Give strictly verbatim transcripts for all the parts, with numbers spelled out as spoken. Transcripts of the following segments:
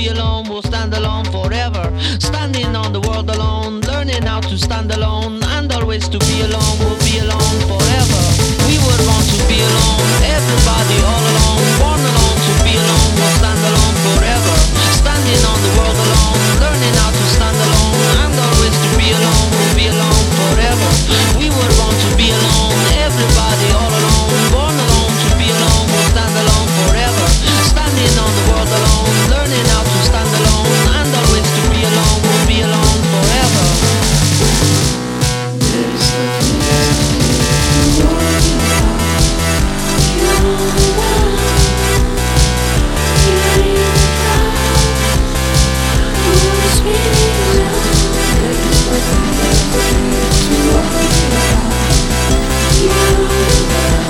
be alone, we'll stand alone forever. Standing on the world alone, learning how to stand alone, and always to be alone, we'll be alone forever. We would want to be alone, everybody all alone, born alone to be alone, we'll stand alone forever. Standing on the world alone, learning how to stand alone, and always to be alone, we'll be alone forever. We would want to be alone, everybody all alone, born alone to be alone, we'll stand alone forever. Standing on the world alone, learning how to stand alone, and always to be alone, we'll be alone forever. There's nothing left to worry about. You're on the run. You're in the clouds. The world is spinning around. There's nothing left to worry about. You're on the run.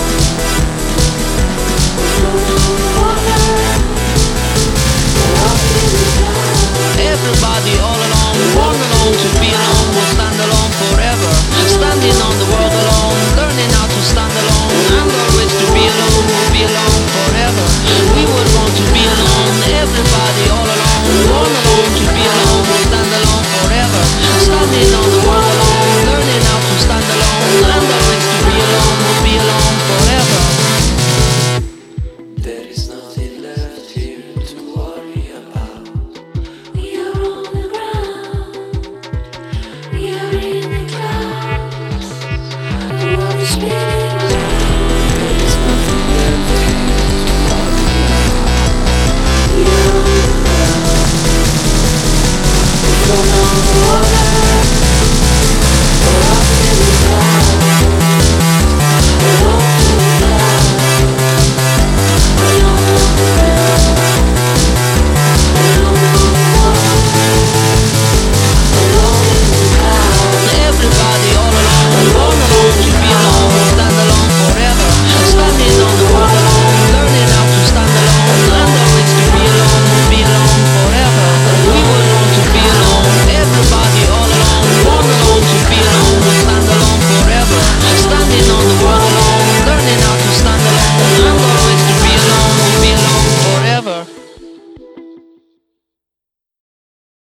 Float on the water. We're up in the clouds. Everybody all alone, born alone to be alone, we'll stand alone forever. Standing on the world alone, learning how to stand alone, and always to be alone, we'll be alone forever. We would want to be alone, everybody all alone, born alone to be alone, we'll stand alone forever. Standing on the world alone, learning how to stand alone, and always to be alone, we'll be alone forever. There is nothing left here to worry about. We are on the ground. We are in the clouds. The world is spinning.